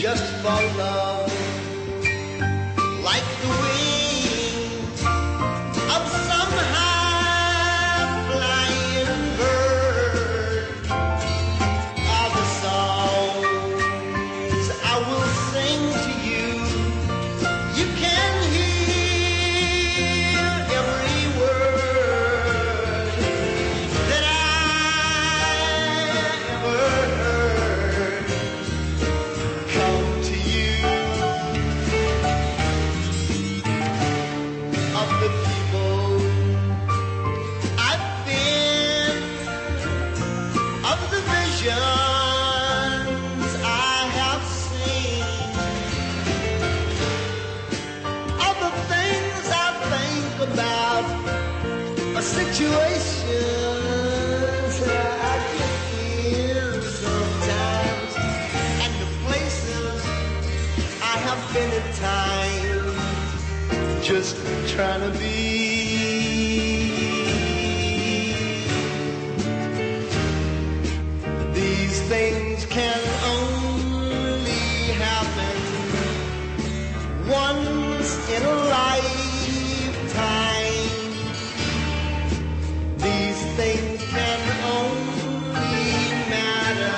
just for love, like the wings of some high-flying bird, are the songs I will sing to you. You can hear every word that I ever heard come to you. Of the people I've been, of the visions I have seen, of the things I think about, situations I get in sometimes, and the places I have been at times, just trying to be. These things can only happen once in a lifetime. These things can only matter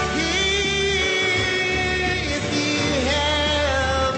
here if you have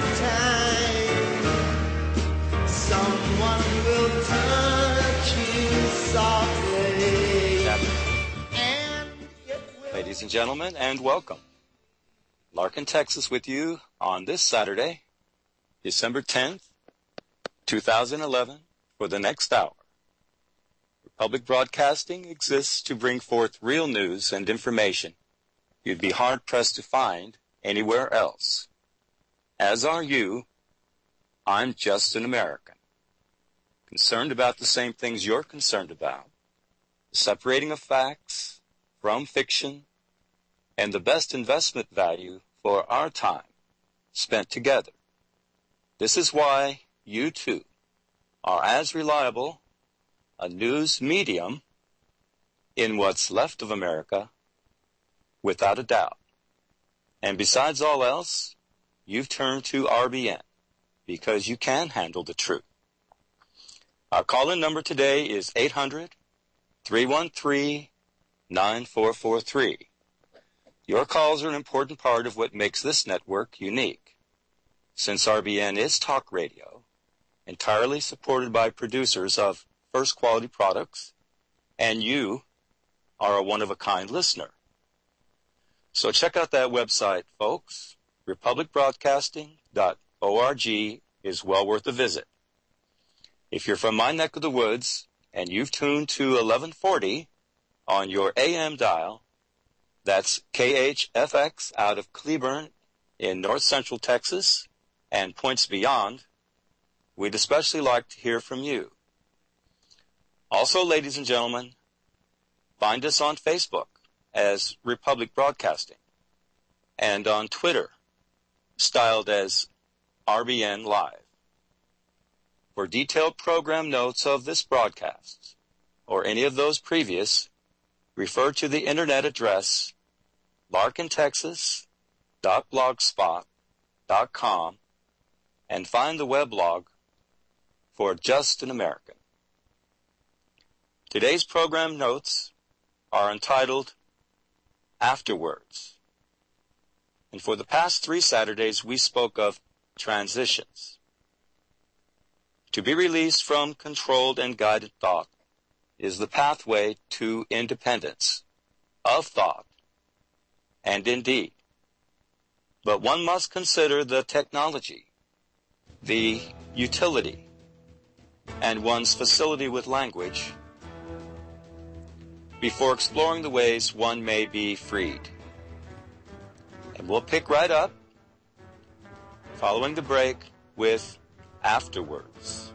time. Someone will touch you softly, and it will. Ladies and gentlemen, and welcome. Larkin, Texas with you on this Saturday, December 10th, 2011, for the next hour. Republic Broadcasting exists to bring forth real news and information you'd be hard-pressed to find anywhere else. As are you, I'm just an American, concerned about the same things you're concerned about, the separating of facts from fiction, and the best investment value for our time spent together. This is why you, too, are as reliable a news medium in what's left of America, without a doubt. And besides all else, you've turned to RBN because you can handle the truth. Our call-in number today is 800-313-9443. Your calls are an important part of what makes this network unique. Since RBN is talk radio, entirely supported by producers of first-quality products, and you are a one-of-a-kind listener. So check out that website, folks. republicbroadcasting.org is well worth a visit. If you're from my neck of the woods and you've tuned to 1140 on your AM dial, that's KHFX out of Cleburne in north central Texas and points beyond, we'd especially like to hear from you. Also, ladies and gentlemen, find us on Facebook as Republic Broadcasting and on Twitter, styled as RBN Live. For detailed program notes of this broadcast or any of those previous, refer to the internet address larkintexas.blogspot.com and find the weblog for Just an American. Today's program notes are entitled Afterwards. And for the past 3 Saturdays, we spoke of transitions. To be released from controlled and guided thought is the pathway to independence of thought and indeed. But one must consider the technology, the utility, and one's facility with language before exploring the ways one may be freed. And we'll pick right up following the break with Afterwards.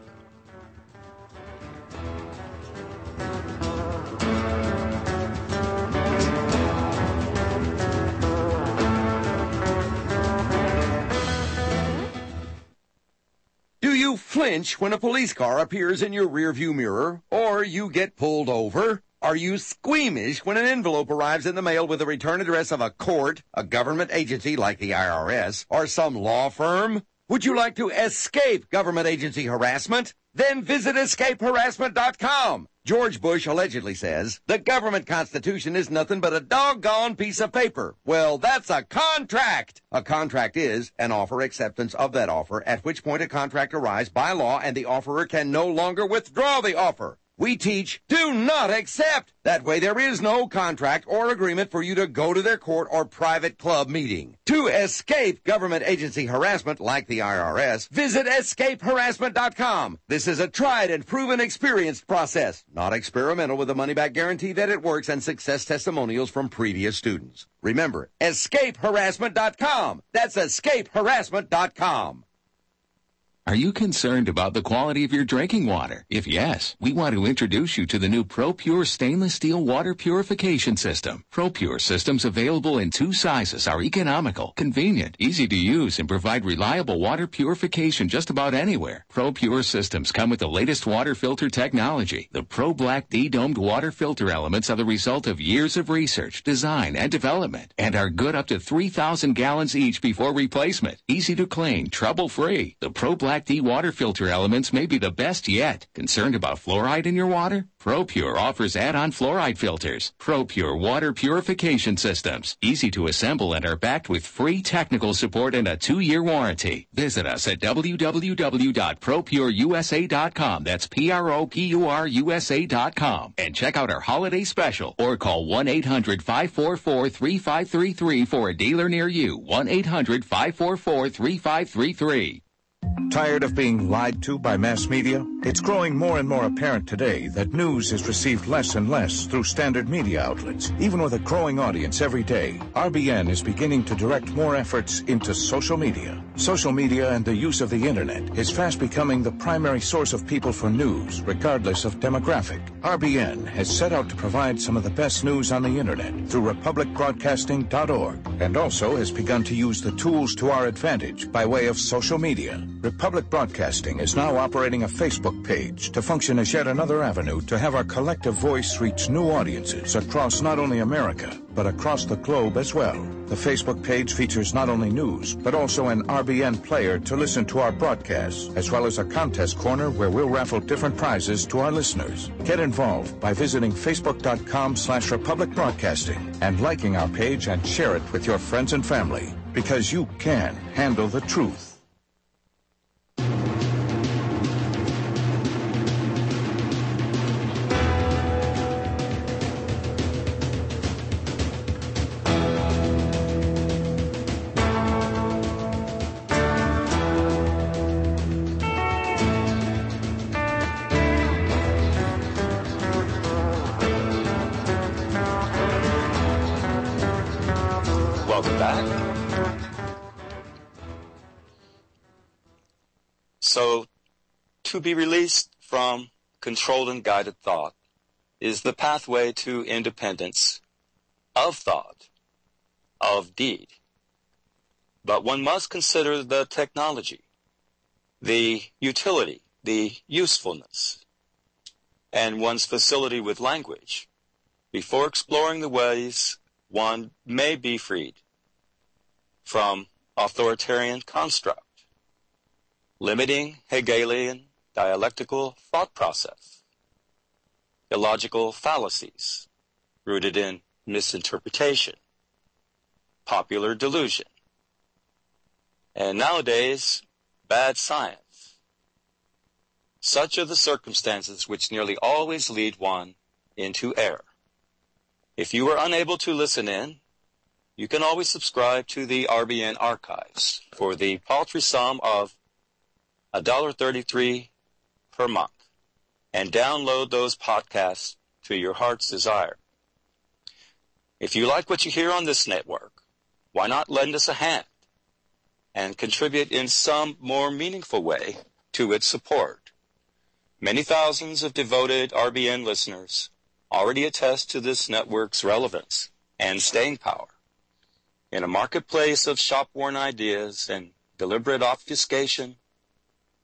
Do you flinch when a police car appears in your rearview mirror or you get pulled over? Are you squeamish when an envelope arrives in the mail with the return address of a court, a government agency like the IRS, or some law firm? Would you like to escape government agency harassment? Then visit escapeharassment.com. George Bush allegedly says, the government constitution is nothing but a doggone piece of paper. Well, that's a contract. A contract is an offer acceptance of that offer, at which point a contract arrives by law and the offerer can no longer withdraw the offer. We teach, do not accept. That way there is no contract or agreement for you to go to their court or private club meeting. To escape government agency harassment like the IRS, visit escapeharassment.com. This is a tried and proven experienced process, not experimental, with a money-back guarantee that it works and success testimonials from previous students. Remember, escapeharassment.com. That's escapeharassment.com. Are you concerned about the quality of your drinking water? If yes, we want to introduce you to the new ProPure stainless steel water purification system. ProPure systems available in 2 sizes are economical, convenient, easy to use, and provide reliable water purification just about anywhere. ProPure systems come with the latest water filter technology. The Pro Black D-domed water filter elements are the result of years of research, design, and development, and are good up to 3,000 gallons each before replacement. Easy to clean, trouble-free. The Pro Black D water filter elements may be the best yet. Concerned about fluoride in your water? ProPure offers add-on fluoride filters. ProPure water purification systems. Easy to assemble and are backed with free technical support and a 2-year warranty. Visit us at www.propureusa.com. That's PROPURUSA.com. And check out our holiday special or call 1-800-544-3533 for a dealer near you. 1-800-544-3533. Tired of being lied to by mass media? It's growing more and more apparent today that news is received less and less through standard media outlets. Even with a growing audience every day, RBN is beginning to direct more efforts into social media. Social media and the use of the internet is fast becoming the primary source of people for news, regardless of demographic. RBN has set out to provide some of the best news on the internet through republicbroadcasting.org, and also has begun to use the tools to our advantage by way of social media. Republic Broadcasting is now operating a Facebook page to function as yet another avenue to have our collective voice reach new audiences across not only America, but across the globe as well. The Facebook page features not only news, but also an RBN player to listen to our broadcasts, as well as a contest corner where we'll raffle different prizes to our listeners. Get involved by visiting facebook.com/Republic Broadcasting and liking our page and share it with your friends and family, because you can handle the truth. Welcome back. So, to be released from controlled and guided thought is the pathway to independence of thought, of deed. But one must consider the technology, the utility, the usefulness, and one's facility with language before exploring the ways one may be freed from authoritarian construct, limiting Hegelian dialectical thought process, illogical fallacies rooted in misinterpretation, popular delusion, and nowadays, bad science. Such are the circumstances which nearly always lead one into error. If you are unable to listen in, you can always subscribe to the RBN archives for the paltry sum of $1.33 per month and download those podcasts to your heart's desire. If you like what you hear on this network, why not lend us a hand and contribute in some more meaningful way to its support? Many thousands of devoted RBN listeners already attest to this network's relevance and staying power. In a marketplace of shop-worn ideas and deliberate obfuscation,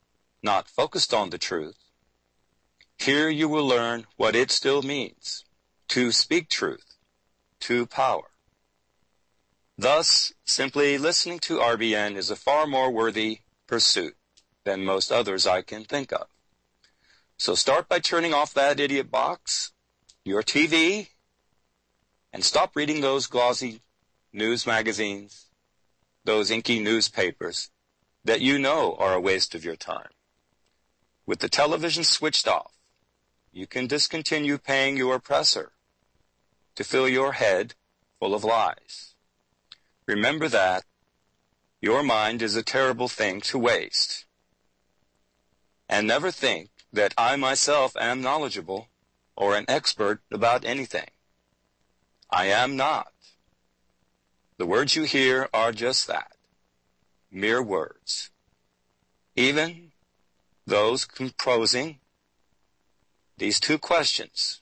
not focused on the truth, here you will learn what it still means to speak truth to power. Thus, simply listening to RBN is a far more worthy pursuit than most others I can think of. So start by turning off that idiot box, your TV, and stop reading those glossy news magazines, those inky newspapers that you know are a waste of your time. With the television switched off, you can discontinue paying your oppressor to fill your head full of lies. Remember that your mind is a terrible thing to waste. And never think that I myself am knowledgeable or an expert about anything. I am not. The words you hear are just that, mere words. Even those composing these two questions.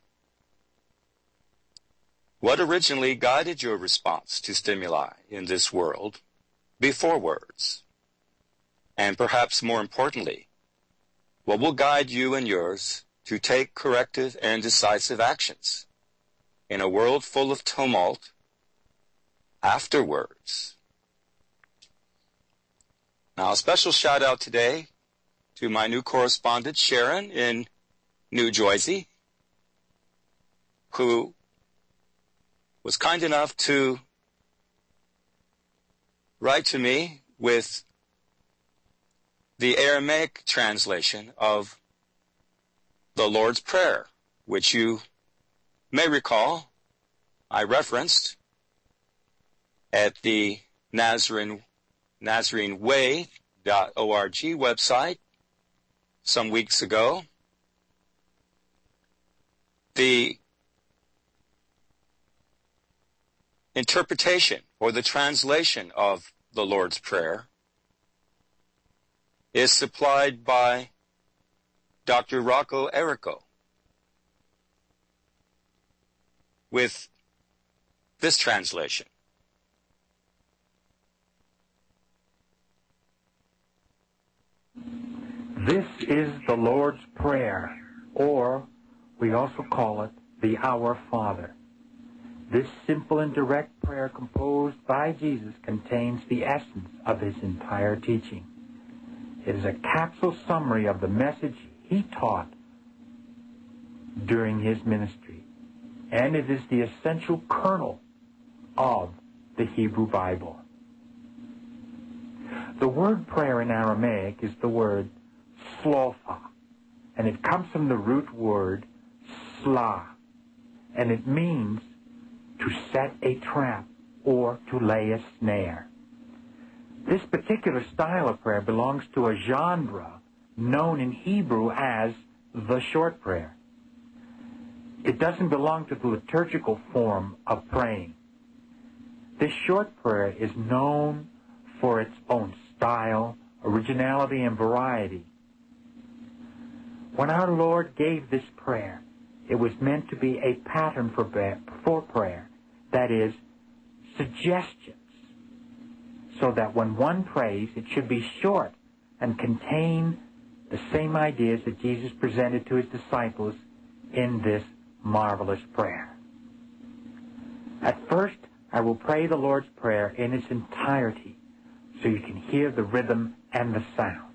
What originally guided your response to stimuli in this world before words? And perhaps more importantly, what will guide you and yours to take corrective and decisive actions in a world full of tumult afterwards? Now, a special shout out today to my new correspondent, Sharon, in New Jersey, who was kind enough to write to me with the Aramaic translation of the Lord's Prayer, which you may recall I referenced at the NazareneWay.org website some weeks ago. The interpretation or the translation of the Lord's Prayer is supplied by Dr. Rocco Errico with this translation. This is the Lord's Prayer, or we also call it the Our Father. This simple and direct prayer composed by Jesus contains the essence of his entire teaching. It is a capsule summary of the message he taught during his ministry, and it is the essential kernel of the Hebrew Bible. The word prayer in Aramaic is the word slofa, and it comes from the root word sla, and it means to set a trap or to lay a snare. This particular style of prayer belongs to a genre known in Hebrew as the short prayer. It doesn't belong to the liturgical form of praying. This short prayer is known for its own style, originality, and variety. When our Lord gave this prayer, it was meant to be a pattern for prayer, that is, suggestions, so that when one prays, it should be short and contain the same ideas that Jesus presented to his disciples in this marvelous prayer. At first, I will pray the Lord's Prayer in its entirety, so you can hear the rhythm and the sound.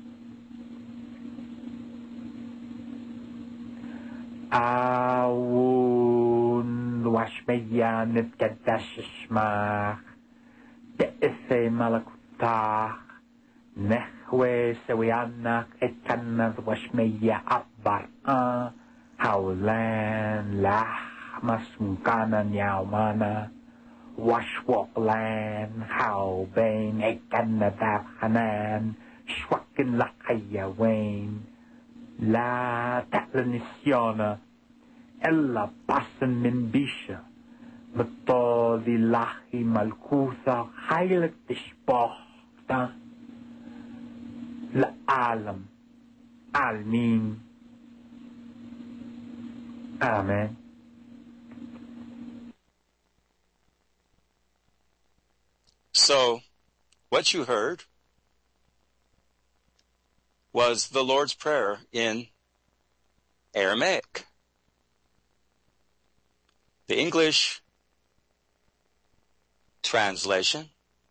Awun washmeya nitgadashishmach te'efe malakutach nehwe sewianak ekanad washmeya abbar'a haulan lah masmukana nyaumana washwoklan haubain ekanadab hanan shwakin lakayawain La ta'lanisiona ella passen min bisha metodi lahi malkutha heilig tishpochta la alam almin. Amen. So, what you heard was the Lord's Prayer in Aramaic. The English translation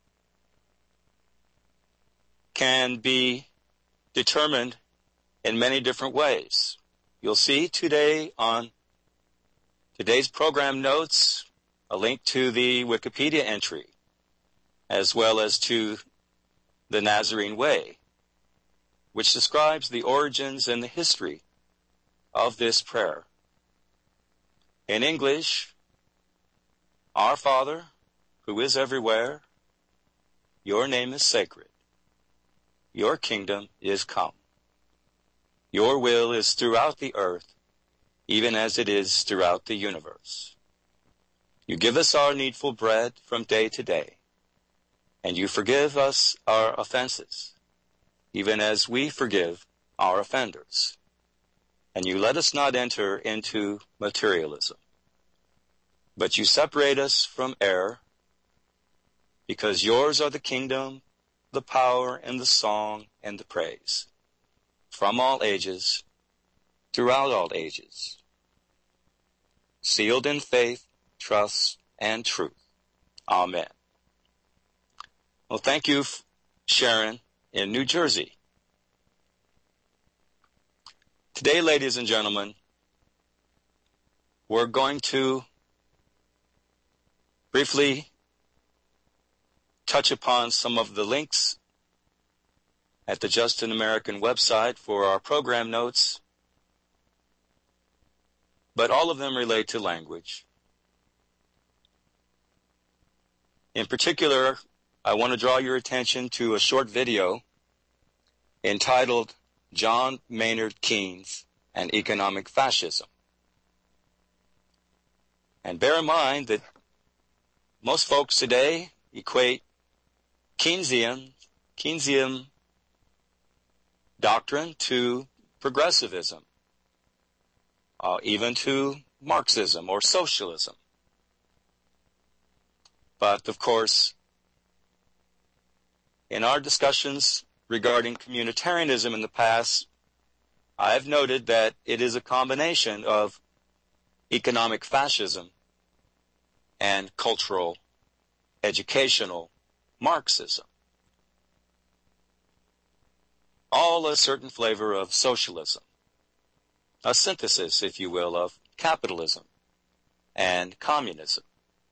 can be determined in many different ways. You'll see today on today's program notes a link to the Wikipedia entry, as well as to the Nazarene Way, which describes the origins and the history of this prayer. In English, Our Father, who is everywhere, your name is sacred. Your kingdom is come. Your will is throughout the earth, even as it is throughout the universe. You give us our needful bread from day to day, and you forgive us our offenses, even as we forgive our offenders. And you let us not enter into materialism, but you separate us from error, because yours are the kingdom, the power, and the song, and the praise, from all ages, throughout all ages, sealed in faith, trust, and truth. Amen. Well, thank you, Sharon, in New Jersey. Today, ladies and gentlemen, we're going to briefly touch upon some of the links at the Just an American website for our program notes, but all of them relate to language. In particular, I want to draw your attention to a short video entitled John Maynard Keynes and Economic Fascism. And bear in mind that most folks today equate Keynesian doctrine to progressivism, even to Marxism or socialism. But, of course, in our discussions regarding communitarianism in the past, I have noted that it is a combination of economic fascism and cultural, educational Marxism. All a certain flavor of socialism, a synthesis, if you will, of capitalism and communism.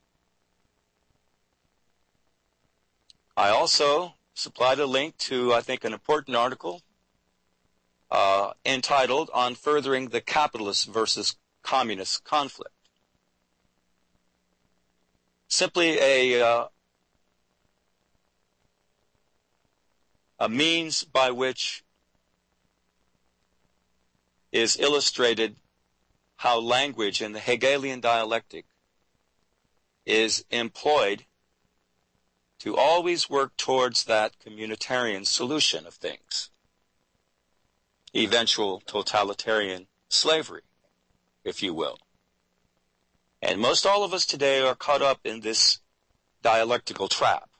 I also supplied a link to, I think, an important article entitled On Furthering the Capitalist versus Communist Conflict. Simply a means by which is illustrated how language in the Hegelian dialectic is employed to always work towards that communitarian solution of things, eventual totalitarian slavery, if you will. And most all of us today are caught up in this dialectical trap.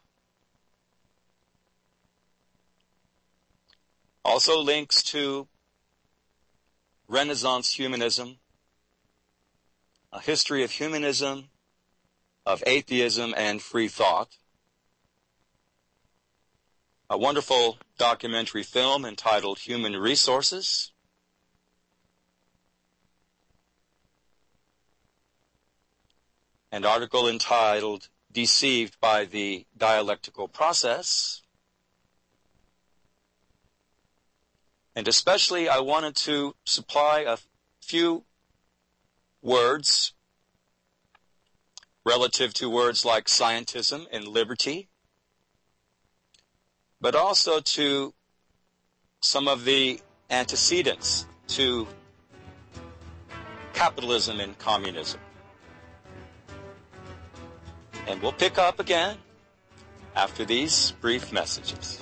Also links to Renaissance humanism, a history of humanism, of atheism, and free thought. A wonderful documentary film entitled Human Resources. An article entitled Deceived by the Dialectical Process. And especially I wanted to supply a few words relative to words like scientism and liberty, but also to some of the antecedents to capitalism and communism. And we'll pick up again after these brief messages.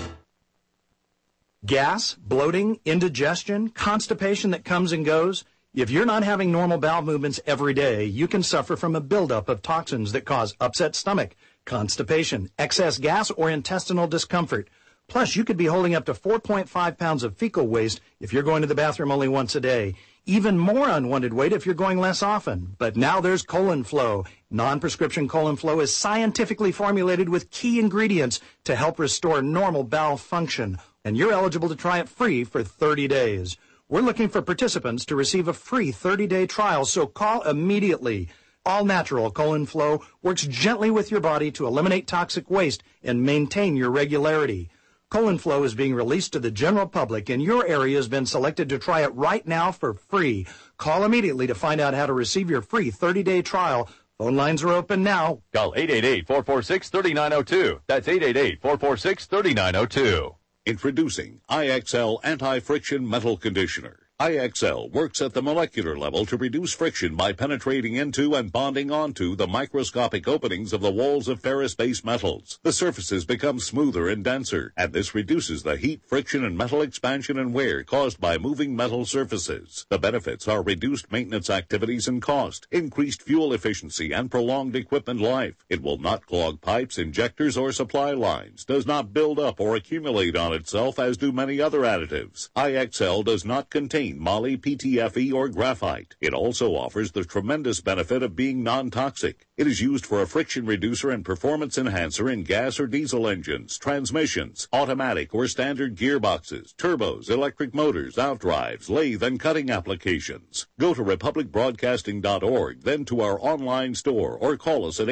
Gas, bloating, indigestion, constipation that comes and goes. If you're not having normal bowel movements every day, you can suffer from a buildup of toxins that cause upset stomach, constipation, excess gas, or intestinal discomfort. Plus, you could be holding up to 4.5 pounds of fecal waste if you're going to the bathroom only once a day. Even more unwanted weight if you're going less often. But now there's Colon Flow. Non-prescription Colon Flow is scientifically formulated with key ingredients to help restore normal bowel function. And you're eligible to try it free for 30 days. We're looking for participants to receive a free 30-day trial, so call immediately. All-natural Colon Flow works gently with your body to eliminate toxic waste and maintain your regularity. Colon Flow is being released to the general public, and your area has been selected to try it right now for free. Call immediately to find out how to receive your free 30-day trial. Phone lines are open now. Call 888-446-3902. That's 888-446-3902. Introducing IXL Anti-Friction Metal Conditioner. IXL works at the molecular level to reduce friction by penetrating into and bonding onto the microscopic openings of the walls of ferrous-based metals. The surfaces become smoother and denser, and this reduces the heat, friction, and metal expansion and wear caused by moving metal surfaces. The benefits are reduced maintenance activities and cost, increased fuel efficiency, and prolonged equipment life. It will not clog pipes, injectors, or supply lines, does not build up or accumulate on itself as do many other additives. IXL does not contain moly, PTFE, or graphite. It also offers the tremendous benefit of being non-toxic. It is used for a friction reducer and performance enhancer in gas or diesel engines, transmissions, automatic or standard gearboxes, turbos, electric motors, outdrives, lathe, and cutting applications. Go to republicbroadcasting.org, then to our online store, or call us at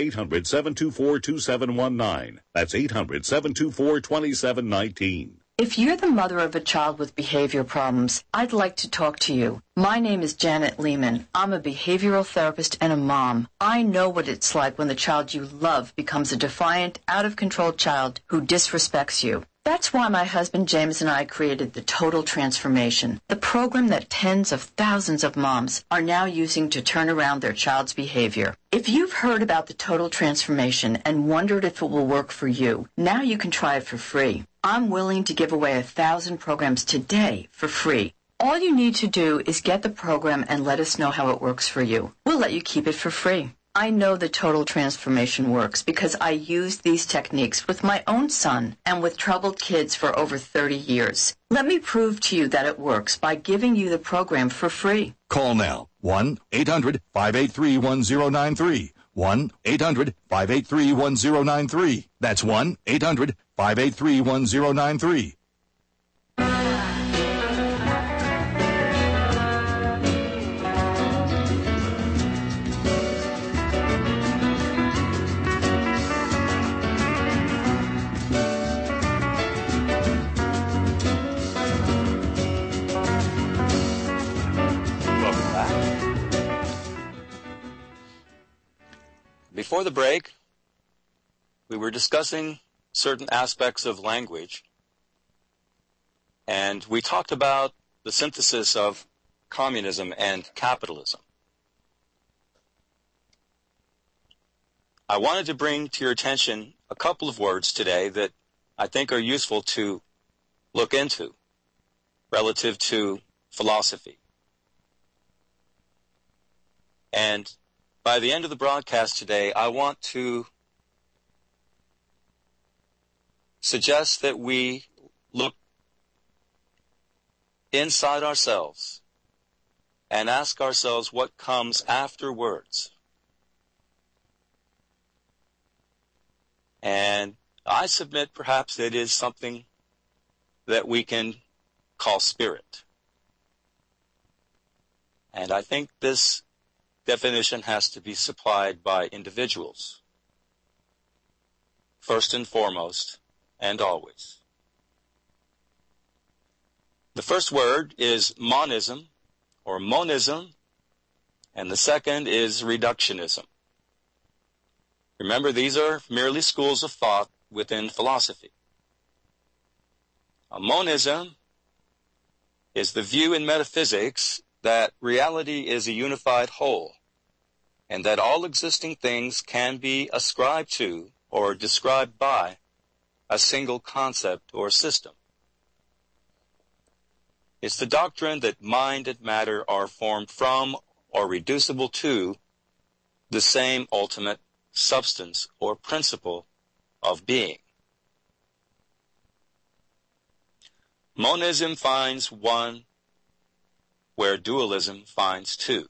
800-724-2719. That's 800-724-2719. If you're the mother of a child with behavior problems, I'd like to talk to you. My name is Janet Lehman. I'm a behavioral therapist and a mom. I know what it's like when the child you love becomes a defiant, out-of-control child who disrespects you. That's why my husband James and I created the Total Transformation, the program that tens of thousands of moms are now using to turn around their child's behavior. If you've heard about the Total Transformation and wondered if it will work for you, now you can try it for free. I'm willing to give away 1,000 programs today for free. All you need to do is get the program and let us know how it works for you. We'll let you keep it for free. I know the Total Transformation works because I used these techniques with my own son and with troubled kids for over 30 years. Let me prove to you that it works by giving you the program for free. Call now. 1-800-583-1093. 1-800-583-1093. That's 1-800-583-1093. Before the break, we were discussing certain aspects of language, and we talked about the synthesis of communism and capitalism. I wanted to bring to your attention a couple of words today that I think are useful to look into relative to philosophy. And by the end of the broadcast today, I want to suggest that we look inside ourselves and ask ourselves what comes after words. And I submit perhaps it is something that we can call spirit. And I think this definition has to be supplied by individuals, first and foremost, and always. The first word is monism, or monism, and the second is reductionism. Remember, these are merely schools of thought within philosophy. A monism is the view in metaphysics that reality is a unified whole, and that all existing things can be ascribed to or described by a single concept or system. It's the doctrine that mind and matter are formed from or reducible to the same ultimate substance or principle of being. Monism finds one where dualism finds two.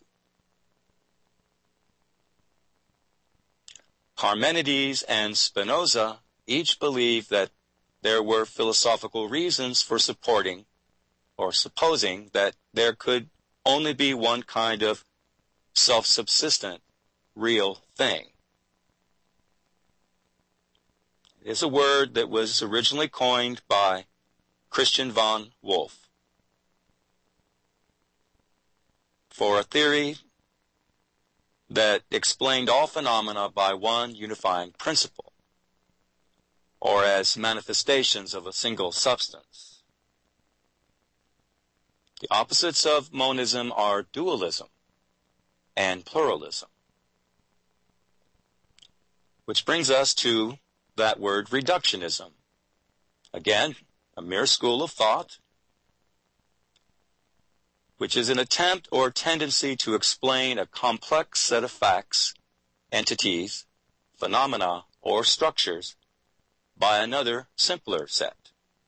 Parmenides and Spinoza each believed that there were philosophical reasons for supporting or supposing that there could only be one kind of self-subsistent real thing. It is a word that was originally coined by Christian von Wolff for a theory that explained all phenomena by one unifying principle, or as manifestations of a single substance. The opposites of monism are dualism and pluralism. Which brings us to that word reductionism. Again, a mere school of thought, which is an attempt or tendency to explain a complex set of facts, entities, phenomena, or structures by another simpler set.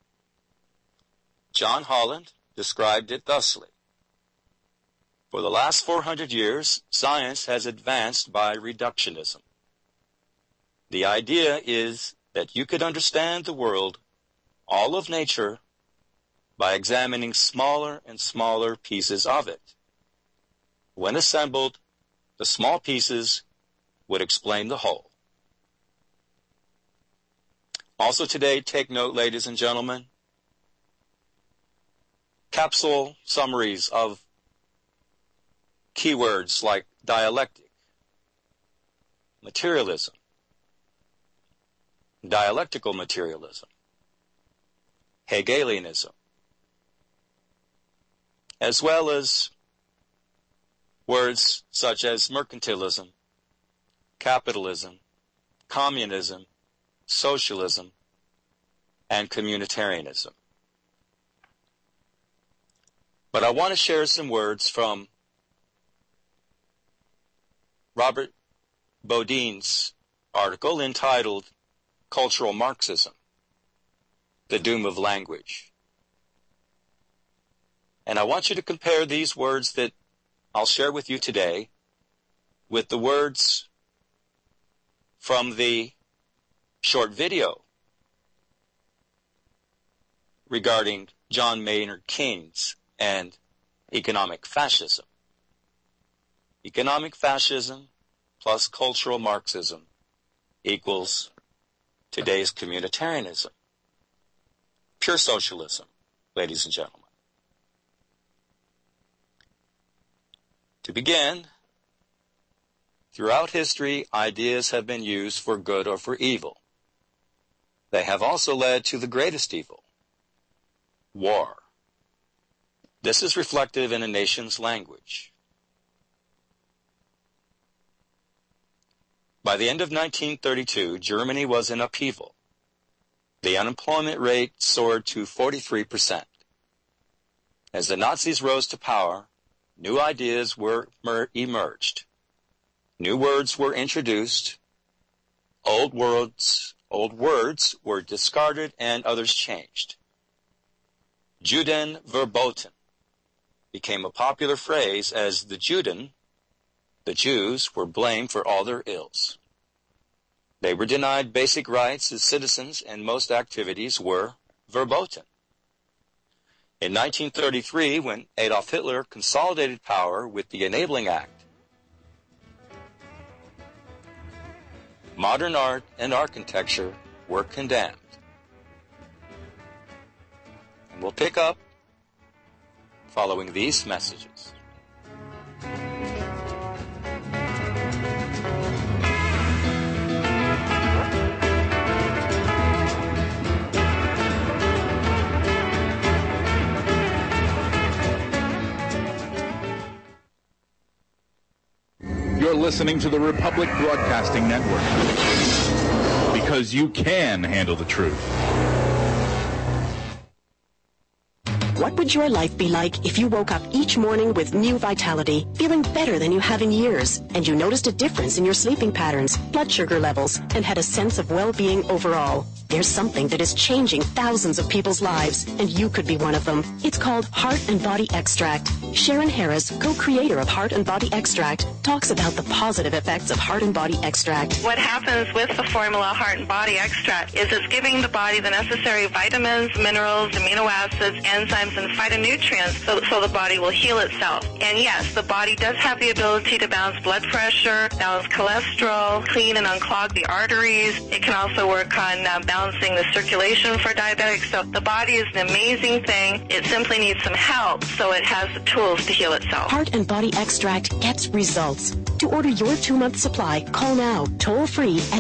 John Holland described it thusly: for the last 400 years, science has advanced by reductionism. The idea is that you could understand the world, all of nature, by examining smaller and smaller pieces of it. When assembled, the small pieces would explain the whole. Also today, take note, ladies and gentlemen, capsule summaries of keywords like dialectic, materialism, dialectical materialism, Hegelianism, as well as words such as mercantilism, capitalism, communism, socialism, and communitarianism. But I want to share some words from Robert Bodine's article entitled Cultural Marxism, The Doom of Language. And I want you to compare these words that I'll share with you today with the words from the short video regarding John Maynard Keynes and economic fascism. Economic fascism plus cultural Marxism equals today's communitarianism. Pure socialism, ladies and gentlemen. To begin, throughout history, ideas have been used for good or for evil. They have also led to the greatest evil, war. This is reflective in a nation's language. By the end of 1932, Germany was in upheaval. The unemployment rate soared to 43%. As the Nazis rose to power, new ideas were emerged. New words were introduced. Old words were discarded and others changed. Juden verboten became a popular phrase as the Juden, the Jews, were blamed for all their ills. They were denied basic rights as citizens and most activities were verboten. In 1933, when Adolf Hitler consolidated power with the Enabling Act, modern art and architecture were condemned. And we'll pick up following these messages. You're listening to the Republic Broadcasting Network, because you can handle the truth. What would your life be like if you woke up each morning with new vitality, feeling better than you have in years, and you noticed a difference in your sleeping patterns, blood sugar levels, and had a sense of well-being overall? There's something that is changing thousands of people's lives, and you could be one of them. It's called Heart and Body Extract. Sharon Harris, co-creator of Heart and Body Extract, talks about the positive effects of Heart and Body Extract. What happens with the formula Heart and Body Extract is it's giving the body the necessary vitamins, minerals, amino acids, enzymes, and phytonutrients so the body will heal itself. And yes, the body does have the ability to balance blood pressure, balance cholesterol, clean and unclog the arteries. It can also work on balancing the circulation for diabetics. So the body is an amazing thing. It simply needs some help so it has the tools to heal itself. Heart and Body Extract gets results. To order your 2-month supply, call now, toll free at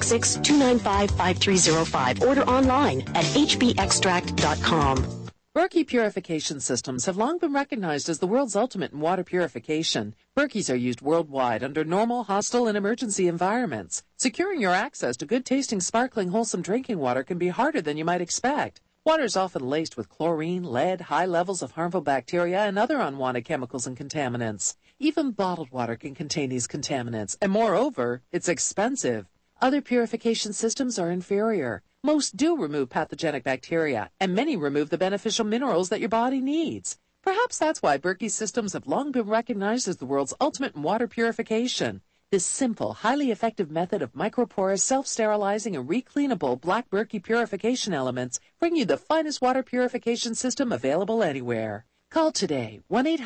866-295-5305. Order online at hbextract.com. Berkey purification systems have long been recognized as the world's ultimate in water purification. Berkeys are used worldwide under normal, hostile, and emergency environments. Securing your access to good-tasting, sparkling, wholesome drinking water can be harder than you might expect. Water is often laced with chlorine, lead, high levels of harmful bacteria, and other unwanted chemicals and contaminants. Even bottled water can contain these contaminants, and moreover, it's expensive. Other purification systems are inferior. Most do remove pathogenic bacteria, and many remove the beneficial minerals that your body needs. Perhaps that's why Berkey systems have long been recognized as the world's ultimate in water purification. This simple, highly effective method of microporous, self-sterilizing, and recleanable black Berkey purification elements bring you the finest water purification system available anywhere. Call today,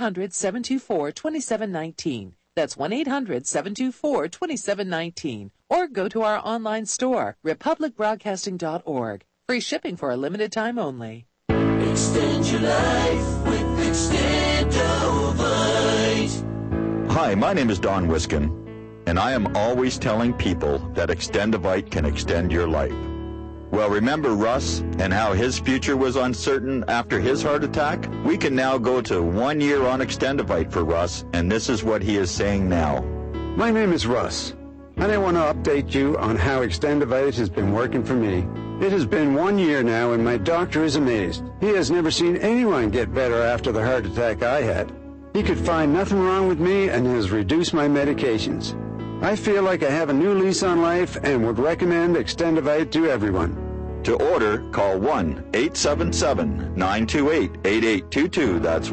1-800-724-2719. That's 1-800-724-2719. Or go to our online store, republicbroadcasting.org. Free shipping for a limited time only. Extend your life with Extendovite. Hi, my name is Don Wiskin, and I am always telling people that Extendovite can extend your life. Well, remember Russ and how his future was uncertain after his heart attack? We can now go to 1 year on Extendovite for Russ, and this is what he is saying now. My name is Russ, and I want to update you on how Extendovite has been working for me. It has been 1 year now, and my doctor is amazed. He has never seen anyone get better after the heart attack I had. He could find nothing wrong with me and has reduced my medications. I feel like I have a new lease on life and would recommend Extendovite to everyone. To order, call 1-877-928-8822. That's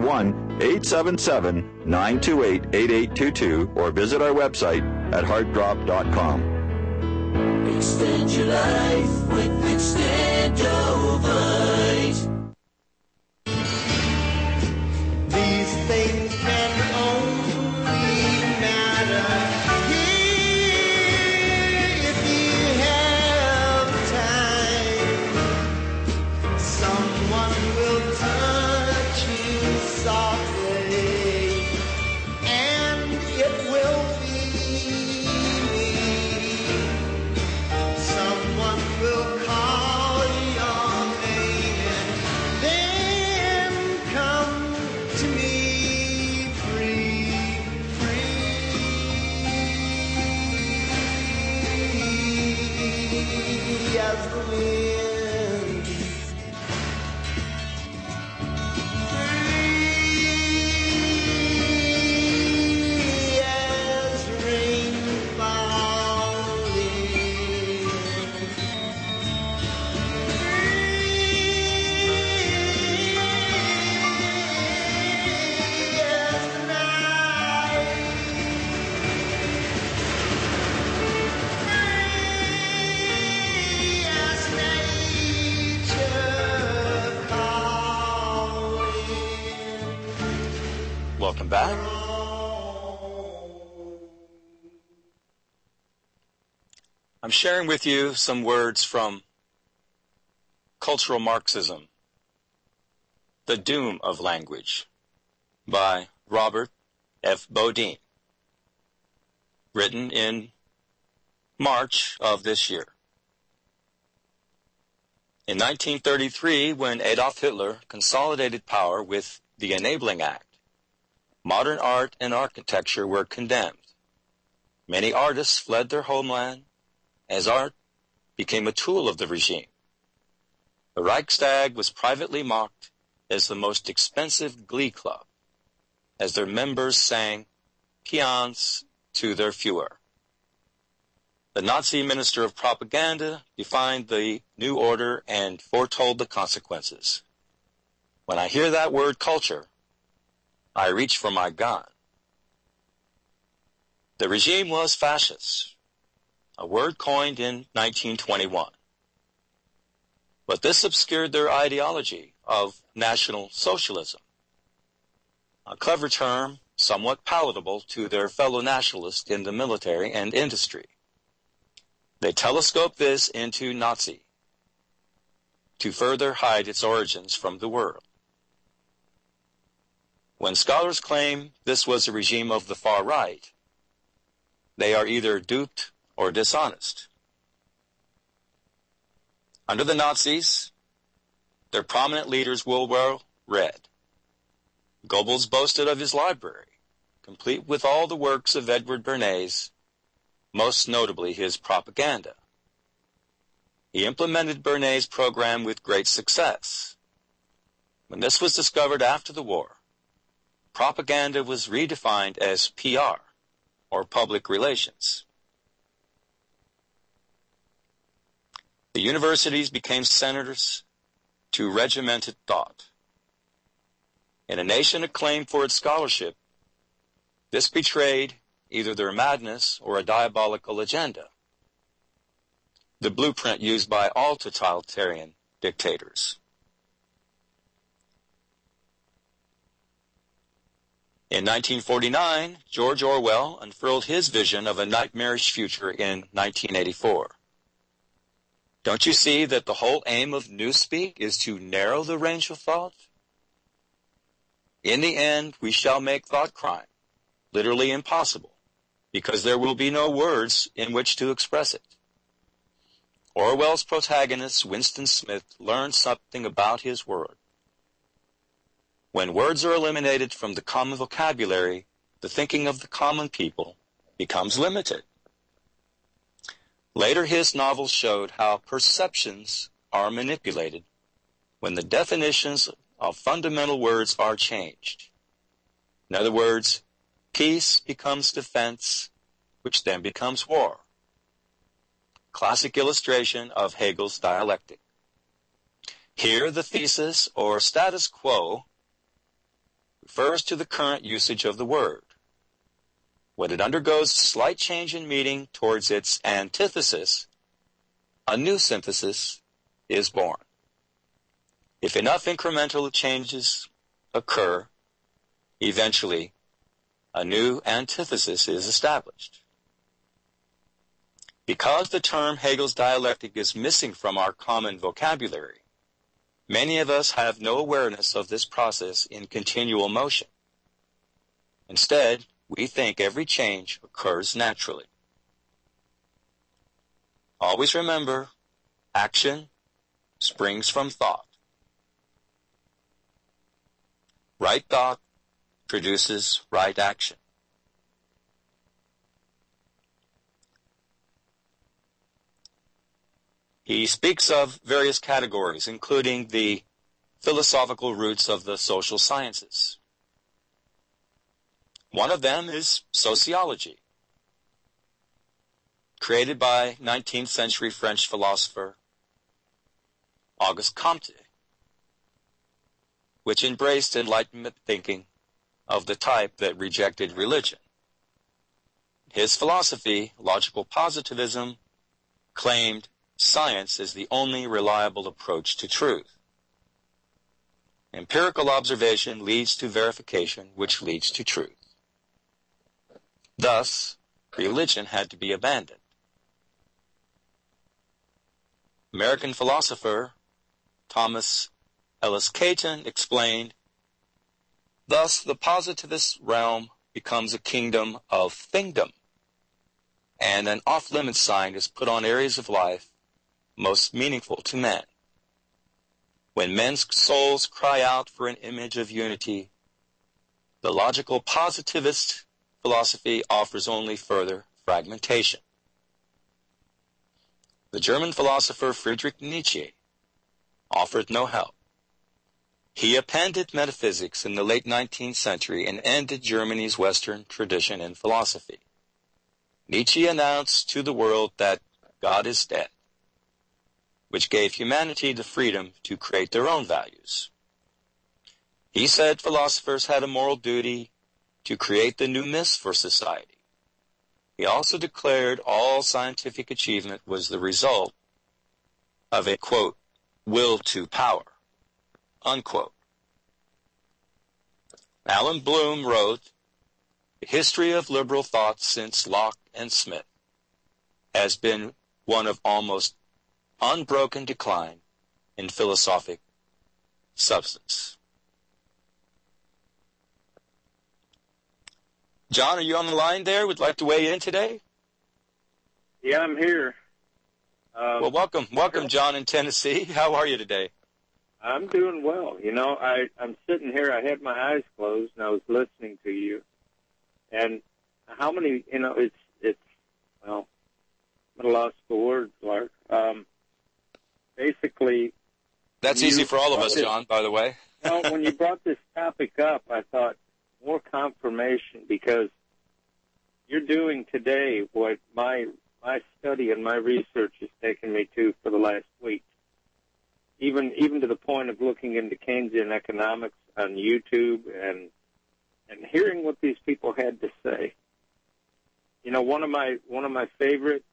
1-877-928-8822. Or visit our website at heartdrop.com. Extend your life with Extendovite. These things can only matter if you have time. Someone will touch you softly, and it will be me. Someone will call your name, then come to me free as the wind, free as rain falling, free as the night, free as nature calling. Welcome back. I'm sharing with you some words from Cultural Marxism, The Doom of Language, by Robert F. Bodine, written in March of this year. In 1933, when Adolf Hitler consolidated power with the Enabling Act, modern art and architecture were condemned. Many artists fled their homeland as art became a tool of the regime. The Reichstag was privately mocked as the most expensive glee club, as their members sang paeans to their Führer. The Nazi minister of propaganda defined the new order and foretold the consequences. When I hear that word culture, I reach for my gun. The regime was fascist, a word coined in 1921. But this obscured their ideology of National Socialism, a clever term somewhat palatable to their fellow nationalists in the military and industry. They telescoped this into Nazi to further hide its origins from the world. When scholars claim this was a regime of the far right, they are either duped or dishonest. Under the Nazis, their prominent leaders will wear red. Goebbels boasted of his library, complete with all the works of Edward Bernays, most notably his propaganda. He implemented Bernays' program with great success. When this was discovered after the war, propaganda was redefined as PR, or public relations. The universities became centers to regimented thought. In a nation acclaimed for its scholarship, this betrayed either their madness or a diabolical agenda, the blueprint used by all totalitarian dictators. In 1949, George Orwell unfurled his vision of a nightmarish future in 1984. Don't you see that the whole aim of Newspeak is to narrow the range of thought? In the end, we shall make thought crime literally impossible, because there will be no words in which to express it. Orwell's protagonist, Winston Smith, learned something about his word. When words are eliminated from the common vocabulary, the thinking of the common people becomes limited. Later, his novels showed how perceptions are manipulated when the definitions of fundamental words are changed. In other words, peace becomes defense, which then becomes war. Classic illustration of Hegel's dialectic. Here, the thesis or status quo refers to the current usage of the word. When it undergoes slight change in meaning towards its antithesis, a new synthesis is born. If enough incremental changes occur, eventually a new antithesis is established. Because the term Hegel's dialectic is missing from our common vocabulary, many of us have no awareness of this process in continual motion. Instead, we think every change occurs naturally. Always remember, action springs from thought. Right thought produces right action. He speaks of various categories, including the philosophical roots of the social sciences. One of them is sociology, created by 19th century French philosopher Auguste Comte, which embraced Enlightenment thinking of the type that rejected religion. His philosophy, logical positivism, claimed science is the only reliable approach to truth. Empirical observation leads to verification, which leads to truth. Thus, religion had to be abandoned. American philosopher Thomas Ellis Caton explained, thus the positivist realm becomes a kingdom of thingdom, and an off-limits sign is put on areas of life most meaningful to men. When men's souls cry out for an image of unity, the logical positivist philosophy offers only further fragmentation. The German philosopher Friedrich Nietzsche offered no help. He appended metaphysics in the late 19th century and ended Germany's Western tradition in philosophy. Nietzsche announced to the world that God is dead, which gave humanity the freedom to create their own values. He said philosophers had a moral duty to create the new myths for society. He also declared all scientific achievement was the result of a, quote, will to power, unquote. Alan Bloom wrote, "The history of liberal thought since Locke and Smith has been one of almost unbroken decline in philosophic substance." John, are you on the line there? Would like to weigh in today? Yeah, I'm here. Well, welcome, John in Tennessee. How are you today? I'm doing well. You know, I'm sitting here. I had my eyes closed and I was listening to you. And how many? You know, it's well, I'm at a loss for words, Lark. Basically, that's easy for all of us, John. By the way. Well, when you brought this topic up, I thought more confirmation, because you're doing today what my study and my research has taken me to for the last week. Even to the point of looking into Keynesian economics on YouTube and hearing what these people had to say. You know, one of my favorite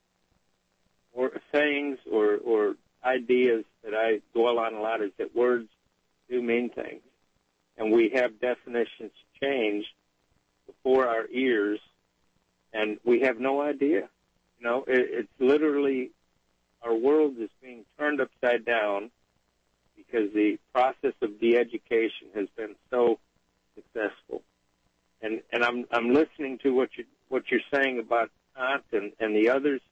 sayings or ideas that I dwell on a lot is that words do mean things, and we have definitions changed before our ears, and we have no idea. You know, it's literally, our world is being turned upside down because the process of de-education has been so successful. And I'm listening to what you're saying about Kant and the others.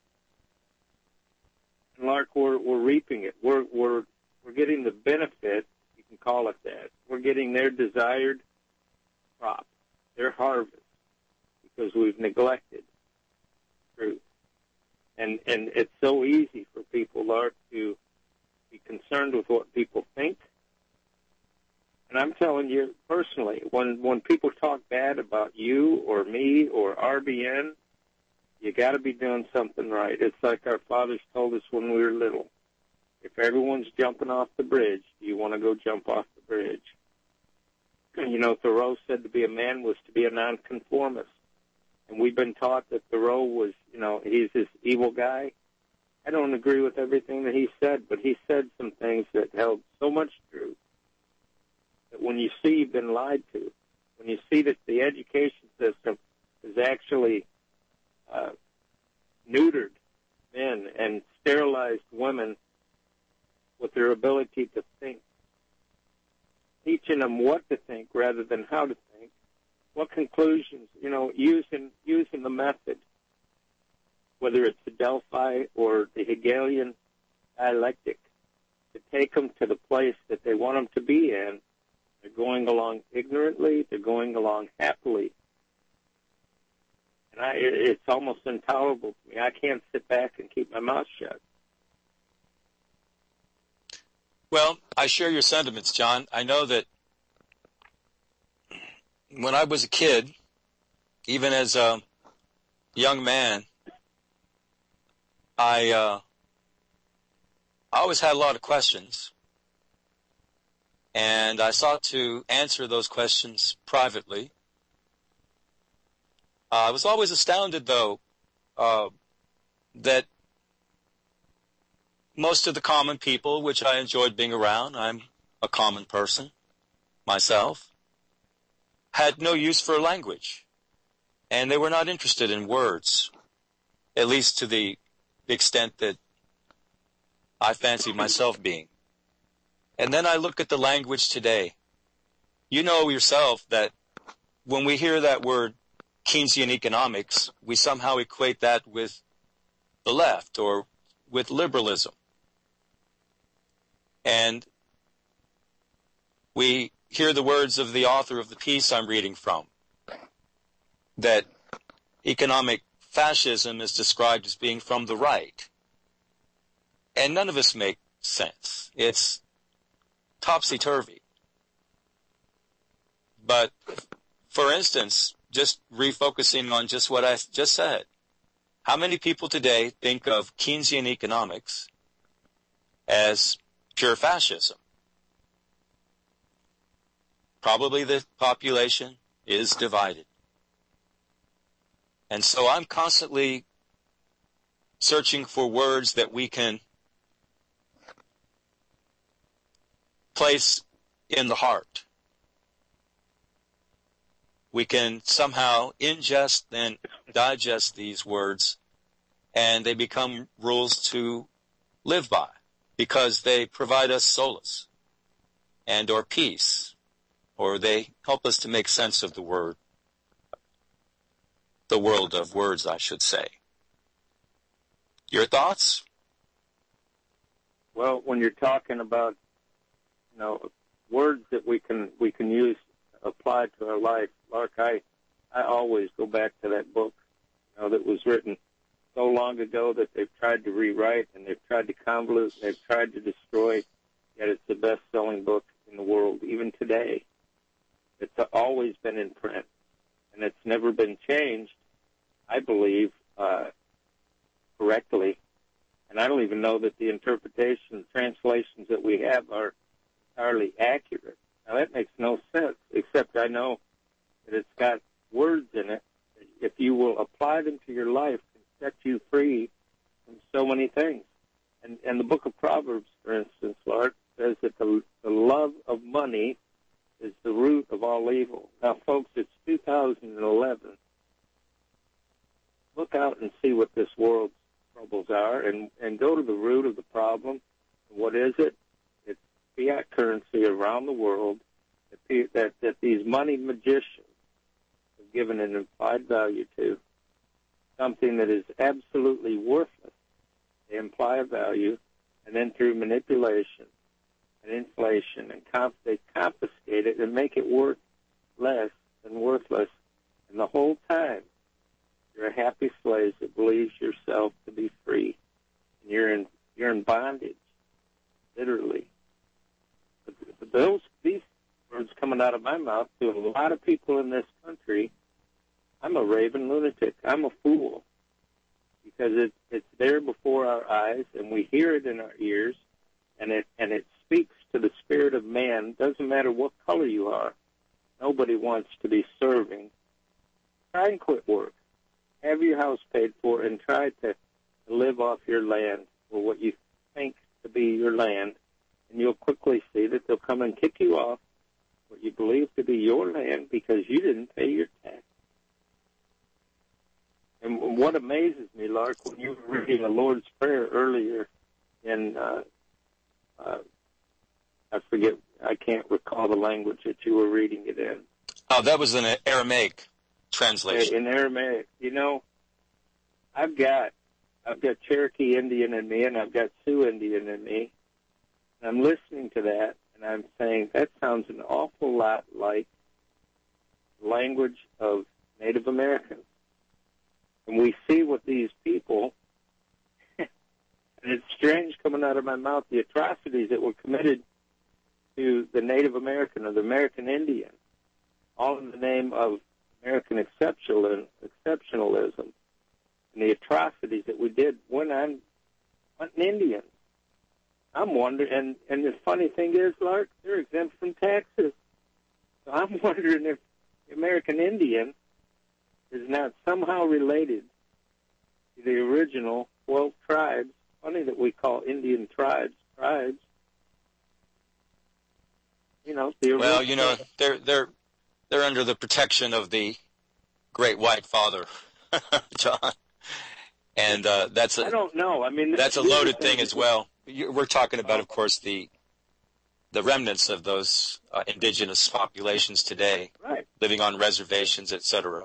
And Lark, we're reaping it. We're getting the benefit, you can call it that. We're getting their desired crop, their harvest, because we've neglected truth. And it's so easy for people, Lark, to be concerned with what people think. And I'm telling you personally, when people talk bad about you or me or RBN, you got to be doing something right. It's like our fathers told us when we were little. If everyone's jumping off the bridge, do you want to go jump off the bridge? You know, Thoreau said to be a man was to be a nonconformist. And we've been taught that Thoreau was, you know, he's this evil guy. I don't agree with everything that he said, but he said some things that held so much truth that when you see you've been lied to, when you see that the education system is actually neutered men and sterilized women with their ability to think, teaching them what to think rather than how to think, what conclusions, you know, using the method, whether it's the Delphi or the Hegelian dialectic, to take them to the place that they want them to be in. They're going along ignorantly. They're going along happily. And it's almost intolerable to me. I can't sit back and keep my mouth shut. Well, I share your sentiments, John. I know that when I was a kid, even as a young man, I always had a lot of questions, and I sought to answer those questions privately. I was always astounded, though, that most of the common people, which I enjoyed being around, I'm a common person myself, had no use for language, and they were not interested in words, at least to the extent that I fancied myself being. And then I look at the language today. You know yourself that when we hear that word Keynesian economics, we somehow equate that with the left or with liberalism. And we hear the words of the author of the piece I'm reading from, that economic fascism is described as being from the right. And none of us make sense. It's topsy-turvy. But, for instance, just refocusing on just what I just said, how many people today think of Keynesian economics as pure fascism? Probably the population is divided. And so I'm constantly searching for words that we can place in the heart. We can somehow ingest and digest these words, and they become rules to live by because they provide us solace and or peace, or they help us to make sense of the world of words, I should say. Your thoughts? Well, when you're talking about, words that we can use applied to our life, Lark, I always go back to that book, that was written so long ago that they've tried to rewrite and they've tried to convolute and they've tried to destroy, yet it's the best-selling book in the world, even today. It's always been in print, and it's never been changed, I believe, correctly. And I don't even know that the interpretations, translations that we have are entirely accurate. Now, that makes no sense, except I know that it's got words in it that, if you will apply them to your life, can set you free from so many things. And the book of Proverbs, for instance, Lark, says that the love of money is the root of all evil. Now, folks, it's 2011. Look out and see what this world's troubles are, and go to the root of the problem. What is it? It's fiat currency around the world that these money magicians have given an implied value to, something that is absolutely worthless. They imply a value, and then through manipulation and inflation, and they confiscate it and make it worth less than worthless. And the whole time, you're a happy slave that believes yourself to be free. And you're in bondage, literally. But these words coming out of my mouth to a lot of people in this country, I'm a raving lunatic. I'm a fool. Because it's there before our eyes, and we hear it in our ears, and it speaks to the spirit of man. Doesn't matter what color you are. Nobody wants to be serving. Try and quit work. Have your house paid for, and try to live off your land, or what you think to be your land, and you'll quickly see that they'll come and kick you off what you believe to be your land because you didn't pay your tax. And what amazes me, Lark, when you were reading the Lord's Prayer earlier in, I can't recall the language that you were reading it in. Oh, that was an Aramaic translation. In Aramaic. I've got Cherokee Indian in me, and I've got Sioux Indian in me. And I'm listening to that, and I'm saying, that sounds an awful lot like the language of Native Americans. And we see what these people, and it's strange coming out of my mouth, the atrocities that were committed to the Native American or the American Indian, all in the name of American exceptionalism, and the atrocities that we did when I'm hunting Indians. I'm wondering, and the funny thing is, Lark, they're exempt from taxes. So I'm wondering if the American Indian is not somehow related to the original 12 tribes. Funny that we call Indian tribes. They're under the protection of the Great White Father, John. And that's I don't know. I mean, that's a loaded thing as well. We're talking about, of course, the remnants of those indigenous populations today, right, living on reservations, etc.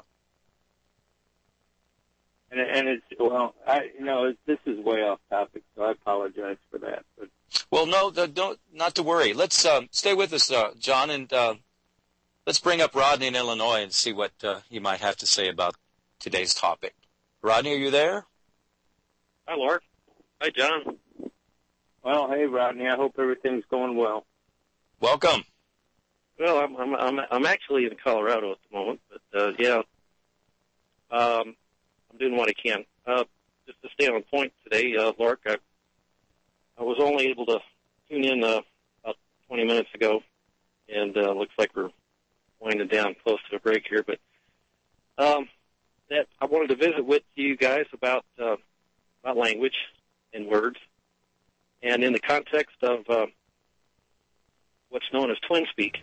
And it's this is way off topic, so I apologize for that. But well, no, don't, not to worry. Let's stay with us, John, and let's bring up Rodney in Illinois and see what he might have to say about today's topic. Rodney, are you there? Hi, Lark. Hi, John. Well, hey, Rodney. I hope everything's going well. Welcome. Well, I'm actually in Colorado at the moment, but yeah, I'm doing what I can. Just to stay on point today, Lark, I was only able to tune in about 20 minutes ago, and looks like we're winding down close to a break here. But that I wanted to visit with you guys about language and words, and in the context of what's known as twin speak.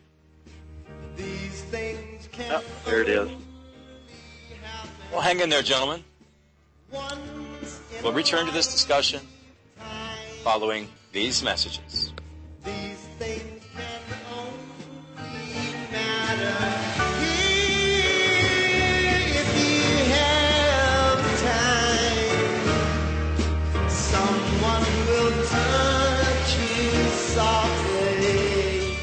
Oh, there it is. Well, hang in there, gentlemen. We'll return to this discussion following these messages. These things can only matter if you have time. Someone will touch you softly.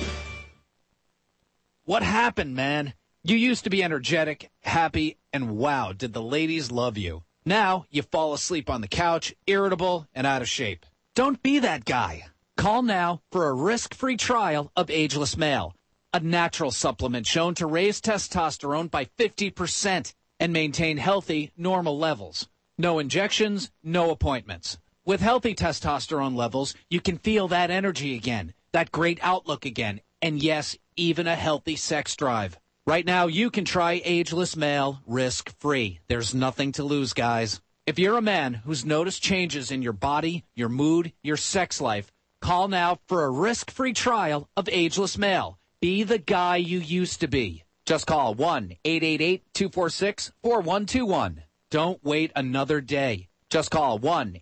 What happened, man? You used to be energetic, happy, and wow, did the ladies love you. Now, you fall asleep on the couch, irritable, and out of shape. Don't be that guy. Call now for a risk-free trial of Ageless Male, a natural supplement shown to raise testosterone by 50% and maintain healthy, normal levels. No injections, no appointments. With healthy testosterone levels, you can feel that energy again, that great outlook again, and yes, even a healthy sex drive. Right now, you can try Ageless Male risk-free. There's nothing to lose, guys. If you're a man who's noticed changes in your body, your mood, your sex life, call now for a risk-free trial of Ageless Male. Be the guy you used to be. Just call 1-888-246-4121. Don't wait another day. Just call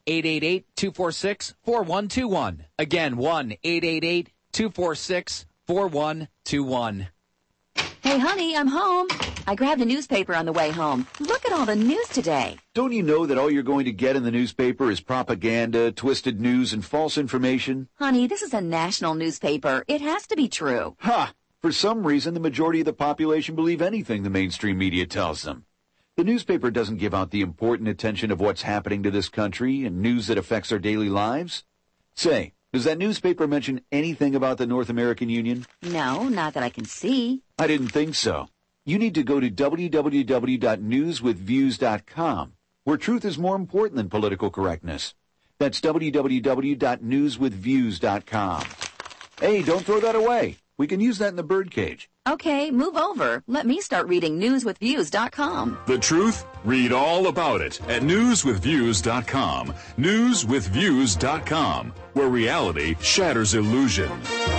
1-888-246-4121. Again, 1-888-246-4121. Hey, honey, I'm home. I grabbed a newspaper on the way home. Look at all the news today. Don't you know that all you're going to get in the newspaper is propaganda, twisted news, and false information? Honey, this is a national newspaper. It has to be true. Ha! For some reason, the majority of the population believe anything the mainstream media tells them. The newspaper doesn't give out the important attention of what's happening to this country and news that affects our daily lives. Say, does that newspaper mention anything about the North American Union? No, not that I can see. I didn't think so. You need to go to www.newswithviews.com, where truth is more important than political correctness. That's www.newswithviews.com. Hey, don't throw that away. We can use that in the birdcage. Okay, move over. Let me start reading newswithviews.com. The truth? Read all about it at newswithviews.com. Newswithviews.com, where reality shatters illusion.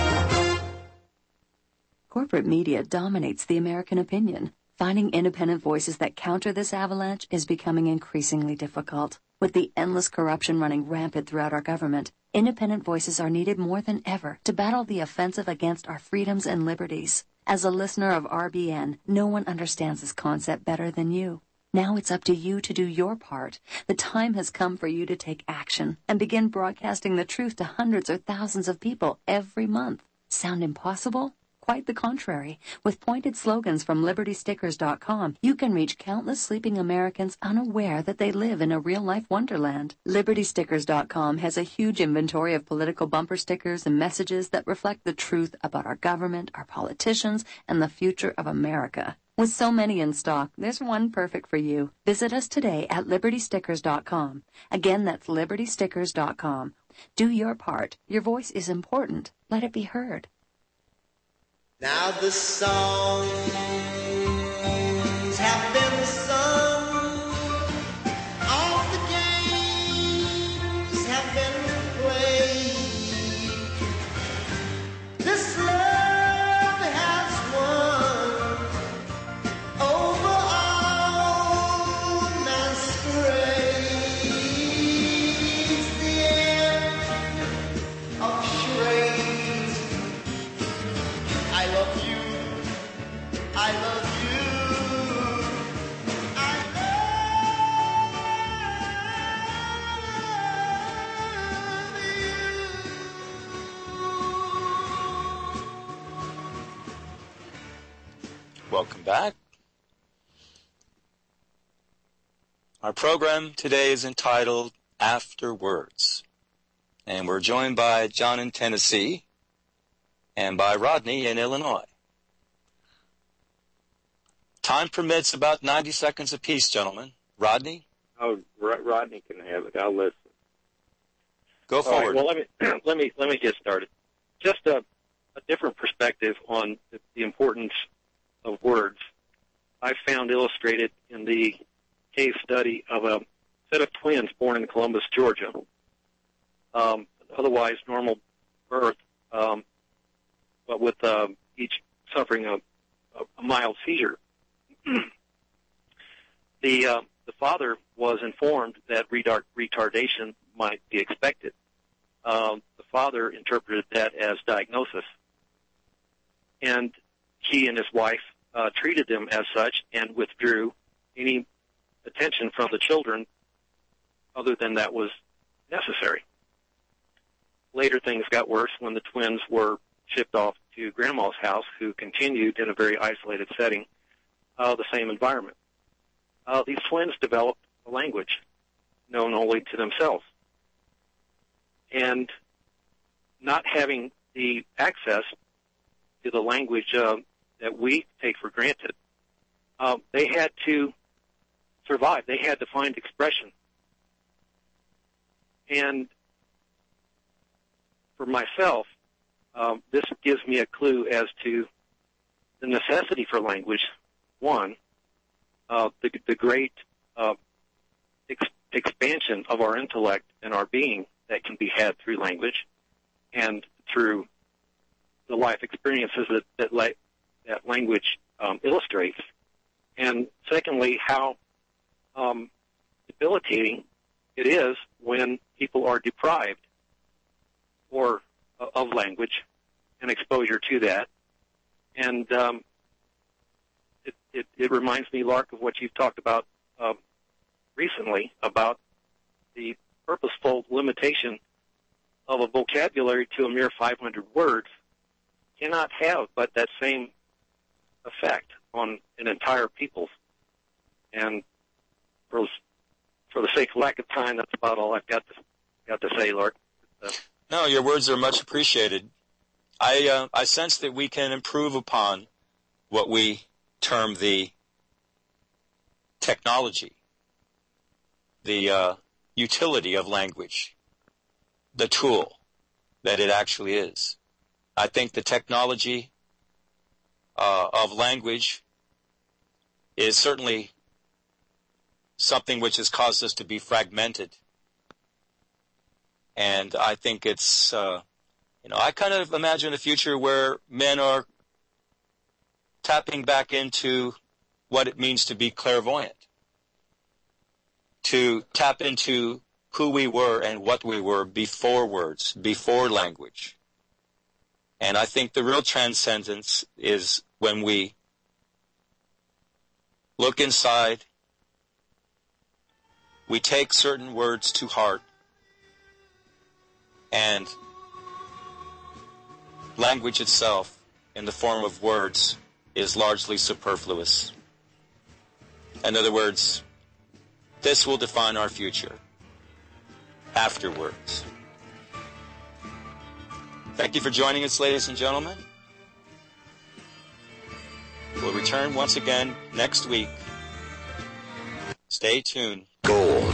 Corporate media dominates the American opinion. Finding independent voices that counter this avalanche is becoming increasingly difficult. With the endless corruption running rampant throughout our government, independent voices are needed more than ever to battle the offensive against our freedoms and liberties. As a listener of RBN, no one understands this concept better than you. Now it's up to you to do your part. The time has come for you to take action and begin broadcasting the truth to hundreds or thousands of people every month. Sound impossible? Quite the contrary. With pointed slogans from LibertyStickers.com, you can reach countless sleeping Americans unaware that they live in a real-life wonderland. LibertyStickers.com has a huge inventory of political bumper stickers and messages that reflect the truth about our government, our politicians, and the future of America. With so many in stock, there's one perfect for you. Visit us today at LibertyStickers.com. Again, that's LibertyStickers.com. Do your part. Your voice is important. Let it be heard. Now the songs have been sung, all the games have been played. This love has won over all masquerades. The end of charades. I love you. I love you. I Welcome back. Our program today is entitled Afterwards, and we're joined by John in Tennessee and by Rodney in Illinois. Time permits about 90 seconds apiece, gentlemen. Rodney? Oh, Rodney can have it. I'll listen. Go forward. All right, well, let me get started. Just a different perspective on the importance of words. I found illustrated in the case study of a set of twins born in Columbus, Georgia. Otherwise normal birth, but with each suffering a mild seizure. The father was informed that retardation might be expected. The father interpreted that as diagnosis, and he and his wife treated them as such and withdrew any attention from the children other than that was necessary. Later things got worse when the twins were shipped off to Grandma's house, who continued in a very isolated setting, the same environment. These twins developed a language known only to themselves. And not having the access to the language that we take for granted, they had to survive. They had to find expression. And for myself, this gives me a clue as to the necessity for language. One, the great expansion of our intellect and our being that can be had through language and through the life experiences that language illustrates. And secondly, how debilitating it is when people are deprived of language and exposure to that. And it reminds me, Lark, of what you've talked about recently about the purposeful limitation of a vocabulary to a mere 500 words cannot have but that same effect on an entire people. And for the sake of lack of time, that's about all I've got to say, Lark. No, your words are much appreciated. I sense that we can improve upon what we term the technology, the utility of language, the tool that it actually is. I think the technology of language is certainly something which has caused us to be fragmented. And I think it's, I kind of imagine a future where men are tapping back into what it means to be clairvoyant, to tap into who we were and what we were before words, before language. And I think the real transcendence is when we look inside, we take certain words to heart, and language itself, in the form of words, is largely superfluous. In other words, this will define our future afterwards. Thank you for joining us, ladies and gentlemen. We'll return once again next week. Stay tuned. Gold.